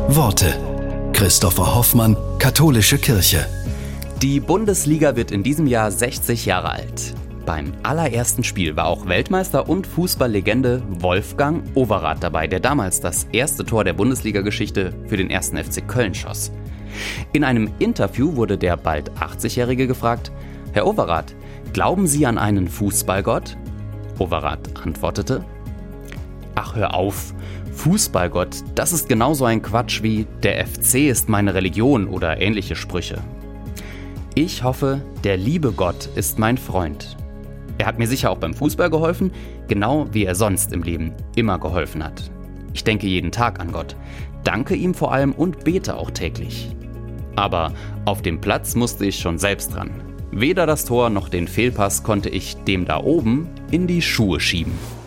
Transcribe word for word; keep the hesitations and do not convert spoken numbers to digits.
Worte. Christopher Hoffmann, Katholische Kirche. Die Bundesliga wird in diesem Jahr sechzig Jahre alt. Beim allerersten Spiel war auch Weltmeister und Fußballlegende Wolfgang Overath dabei, der damals das erste Tor der Bundesliga-Geschichte für den ersten F C Köln schoss. In einem Interview wurde der bald achtzigjährige gefragt: Herr Overath, glauben Sie an einen Fußballgott? Overath antwortete: Ach, hör auf. Fußballgott, das ist genauso ein Quatsch wie der F C ist meine Religion oder ähnliche Sprüche. Ich hoffe, der liebe Gott ist mein Freund. Er hat mir sicher auch beim Fußball geholfen, genau wie er sonst im Leben immer geholfen hat. Ich denke jeden Tag an Gott, danke ihm vor allem und bete auch täglich. Aber auf dem Platz musste ich schon selbst ran. Weder das Tor noch den Fehlpass konnte ich dem da oben in die Schuhe schieben.